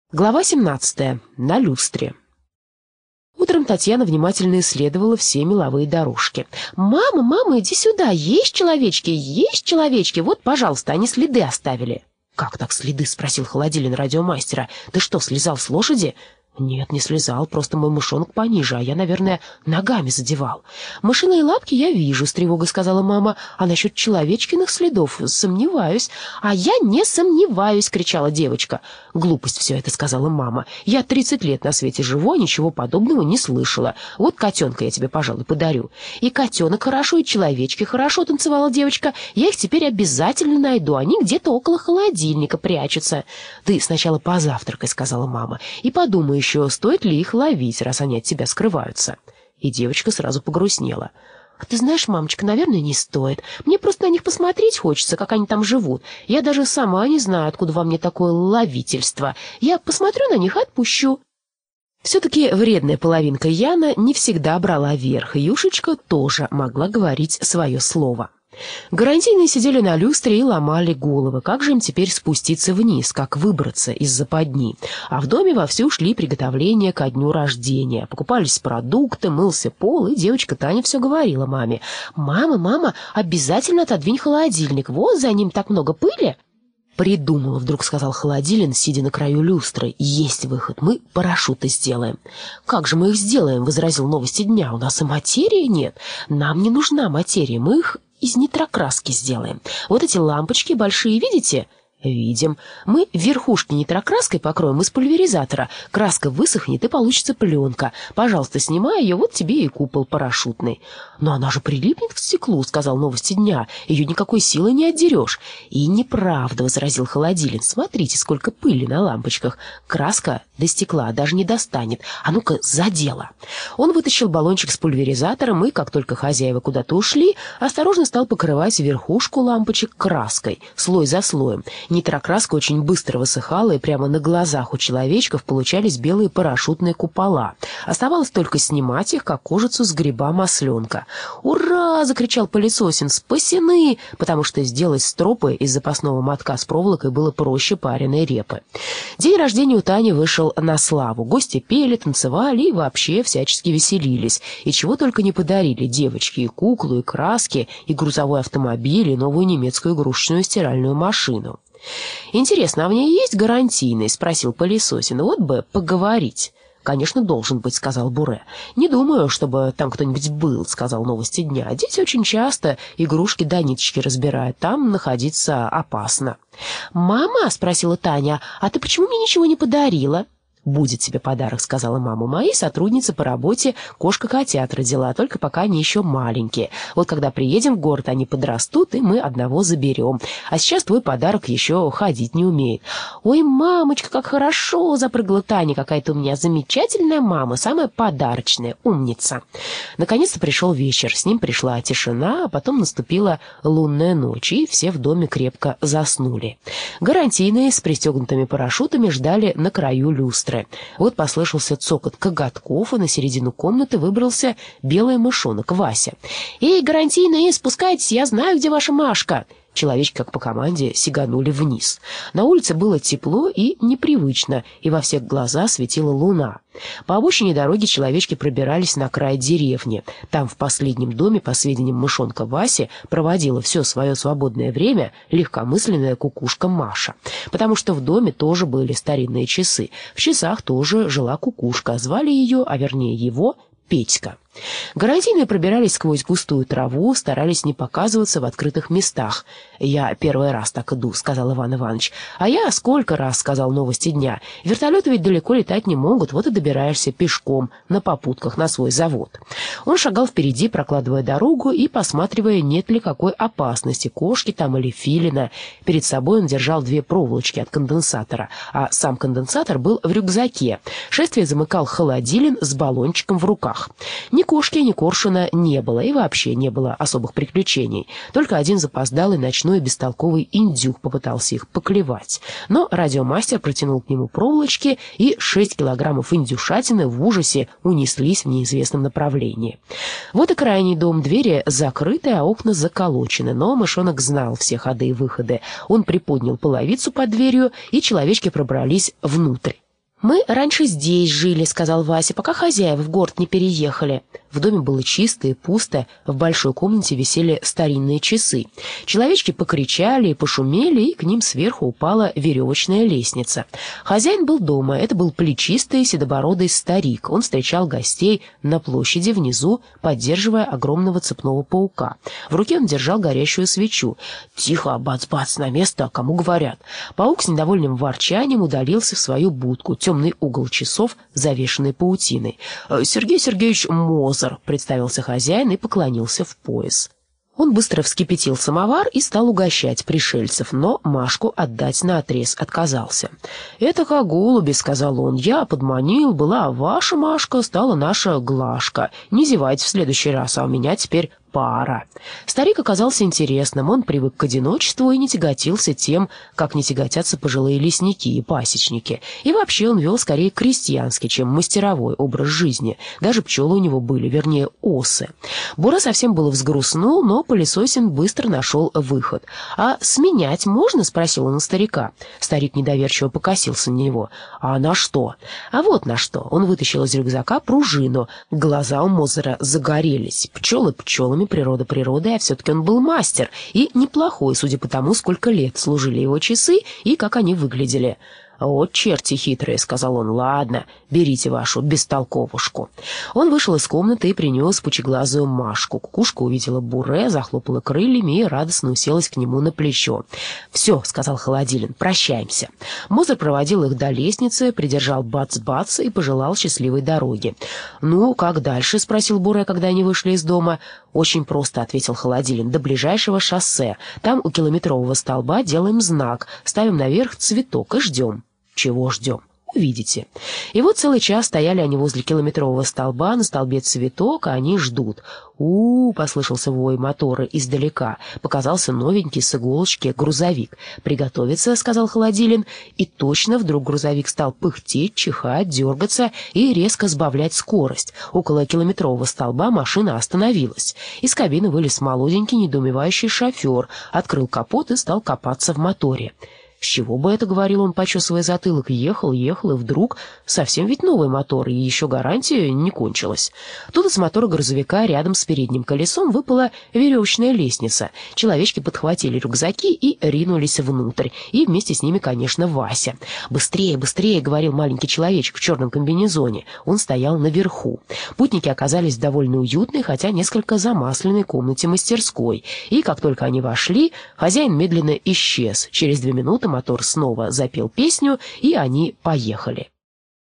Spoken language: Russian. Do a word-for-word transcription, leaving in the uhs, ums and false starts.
Глава семнадцатая. На люстре. Утром Татьяна внимательно исследовала все меловые дорожки. «Мама, мама, иди сюда! Есть человечки, есть человечки! Вот, пожалуйста, они следы оставили!» «Как так следы?» — спросил Холодилин радиомастера. «Ты что, слезал с лошади?» «Нет, не слезал, просто мой мышонок пониже, а я, наверное, ногами задевал». «Мышиные лапки я вижу», — с тревогой сказала мама. «А насчет человечкиных следов сомневаюсь». «А я не сомневаюсь», — кричала девочка. «Глупость все это», — сказала мама. «Я тридцать лет на свете живу, а ничего подобного не слышала. Вот котенка я тебе, пожалуй, подарю». «И котенок хорошо, и человечки хорошо», — танцевала девочка. «Я их теперь обязательно найду, они где-то около холодильника прячутся». «Ты сначала позавтракай», — сказала мама, — «и подумай еще, еще стоит ли их ловить, раз они от тебя скрываются». И девочка сразу погрустнела. «А ты знаешь, мамочка, наверное, не стоит. Мне просто на них посмотреть хочется, как они там живут. Я даже сама не знаю, откуда во мне такое ловительство. Я посмотрю на них и отпущу». Все-таки вредная половинка Яна не всегда брала верх, и Юшечка тоже могла говорить свое слово. Гарантийные сидели на люстре и ломали головы. Как же им теперь спуститься вниз, как выбраться из западни? А в доме вовсю шли приготовления ко дню рождения. Покупались продукты, мылся пол, и девочка Таня все говорила маме. «Мама, мама, обязательно отодвинь холодильник, вот за ним так много пыли». «Придумала», — вдруг сказал Холодилин, сидя на краю люстры. «Есть выход, мы парашюты сделаем». «Как же мы их сделаем?» — возразил Новости дня. «У нас и материи нет. Нам не нужна материя, мы их из нитрокраски сделаем. Вот эти лампочки большие, видите?» «Видим. Мы верхушки нитрокраской покроем из пульверизатора. Краска высохнет, и получится пленка. Пожалуйста, снимай ее, вот тебе и купол парашютный». «Но она же прилипнет к стеклу», — сказал Новости дня. «Ее никакой силой не отдерешь». «И неправда», — возразил Холодилин. «Смотрите, сколько пыли на лампочках. Краска до стекла даже не достанет. А ну-ка, за дело». Он вытащил баллончик с пульверизатором и, как только хозяева куда-то ушли, осторожно стал покрывать верхушку лампочек краской, слой за слоем. Нитрокраска очень быстро высыхала, и прямо на глазах у человечков получались белые парашютные купола. Оставалось только снимать их, как кожицу с гриба масленка. «Ура!» — закричал Пылесосин. «Спасены!» Потому что сделать стропы из запасного мотка с проволокой было проще пареной репы. День рождения у Тани вышел на славу. Гости пели, танцевали и вообще всячески веселились. И чего только не подарили девочки: и куклу, и краски, и грузовой автомобиль, и новую немецкую игрушечную стиральную машину. «Интересно, а в ней есть гарантийный?» — спросил Пылесосин. «Вот бы поговорить». «Конечно, должен быть», — сказал Буре. «Не думаю, чтобы там кто-нибудь был», — сказал Новости дня. «Дети очень часто игрушки до ниточки разбирают. Там находиться опасно». «Мама», — спросила Таня, — «а ты почему мне ничего не подарила?» «Будет тебе подарок», — сказала мама. «Моей сотруднице по работе кошка-котят родила, только пока они еще маленькие. Вот когда приедем в город, они подрастут, и мы одного заберем. А сейчас твой подарок еще ходить не умеет». «Ой, мамочка, как хорошо!» — запрыгала Таня. «Какая-то у меня замечательная мама, самая подарочная, умница». Наконец-то пришел вечер, с ним пришла тишина, а потом наступила лунная ночь, и все в доме крепко заснули. Гарантийные с пристегнутыми парашютами ждали на краю люстры. Вот послышался цокот коготков, и на середину комнаты выбрался белый мышонок Вася. «Эй, гарантийные, спускайтесь, я знаю, где ваша Машка!» Человечки, как по команде, сиганули вниз. На улице было тепло и непривычно, и во всех глаза светила луна. По обочине дороги человечки пробирались на край деревни. Там, в последнем доме, по сведениям мышонка Васи, проводила все свое свободное время легкомысленная кукушка Маша. Потому что в доме тоже были старинные часы. В часах тоже жила кукушка. Звали ее, а вернее его, Петька. Гарантийные пробирались сквозь густую траву, старались не показываться в открытых местах. «Я первый раз так иду», — сказал Иван Иванович. «А я сколько раз», — сказал Новости дня. «Вертолеты ведь далеко летать не могут, вот и добираешься пешком, на попутках, на свой завод». Он шагал впереди, прокладывая дорогу и посматривая, нет ли какой опасности, кошки там или филина. Перед собой он держал две проволочки от конденсатора, а сам конденсатор был в рюкзаке. Шествие замыкал Холодилин с баллончиком в руках. Ни кошки, ни коршуна не было, и вообще не было особых приключений. Только один запоздалый ночной бестолковый индюк попытался их поклевать. Но радиомастер протянул к нему проволочки, и шесть килограммов индюшатины в ужасе унеслись в неизвестном направлении. Вот и крайний дом, двери закрыты, а окна заколочены, но мышонок знал все ходы и выходы. Он приподнял половицу под дверью, и человечки пробрались внутрь. «Мы раньше здесь жили», — сказал Вася, «пока хозяева в город не переехали». В доме было чисто и пусто, в большой комнате висели старинные часы. Человечки покричали и пошумели, и к ним сверху упала веревочная лестница. Хозяин был дома, это был плечистый седобородый старик. Он встречал гостей на площади внизу, поддерживая огромного цепного паука. В руке он держал горящую свечу. «Тихо, бац-бац, на место, кому говорят». Паук с недовольным ворчанием удалился в свою будку, темный угол часов, завешенный паутиной. «Сергей Сергеевич Мозер», — представился хозяин и поклонился в пояс. Он быстро вскипятил самовар и стал угощать пришельцев, но Машку отдать наотрез отказался. «Это как голуби», — сказал он, — «я подманил, была ваша Машка, стала наша Глашка. Не зевайте в следующий раз, а у меня теперь пара». Старик оказался интересным, он привык к одиночеству и не тяготился тем, как не тяготятся пожилые лесники и пасечники. И вообще он вел скорее крестьянский, чем мастеровой образ жизни. Даже пчелы у него были, вернее, осы. Бура совсем было взгрустнул, но Пылесосин быстро нашел выход. «А сменять можно?» — спросил он у старика. Старик недоверчиво покосился на него. «А на что?» «А вот на что». Он вытащил из рюкзака пружину. Глаза у Мозера загорелись. Пчелы пчелами, природа природой, а все-таки он был мастер. И неплохой, судя по тому, сколько лет служили его часы и как они выглядели. «Вот черти хитрые», — сказал он, — «ладно, берите вашу бестолковушку». Он вышел из комнаты и принес пучеглазую Машку. Кукушка увидела Буре, захлопала крыльями и радостно уселась к нему на плечо. «Все», — сказал Холодилин, — «прощаемся». Мозер проводил их до лестницы, придержал бац-бац и пожелал счастливой дороги. «Ну, как дальше?» — спросил Буре, когда они вышли из дома. «Очень просто», — ответил Холодилин, — «до ближайшего шоссе. Там у километрового столба делаем знак, ставим наверх цветок и ждем». «Чего ждем? Увидите». И вот целый час стояли они возле километрового столба, на столбе цветок, а они ждут. у, -у, -у послышался вой мотора издалека. Показался новенький с иголочки грузовик. «Приготовиться», — сказал Холодилин. И точно вдруг грузовик стал пыхтеть, чихать, дергаться и резко сбавлять скорость. Около километрового столба машина остановилась. Из кабины вылез молоденький, недоумевающий шофер, открыл капот и стал копаться в моторе. «С чего бы это, — говорил он, почесывая затылок, — ехал, ехал, и вдруг совсем ведь новый мотор, и еще гарантия не кончилась». Тут из мотора грузовика рядом с передним колесом выпала веревочная лестница. Человечки подхватили рюкзаки и ринулись внутрь, и вместе с ними, конечно, Вася. «Быстрее, быстрее!» — говорил маленький человечек в черном комбинезоне. Он стоял наверху. Путники оказались в довольно уютной, хотя несколько замасленной комнате мастерской, и как только они вошли, хозяин медленно исчез. Через две минуты мотор снова запел песню, и они поехали.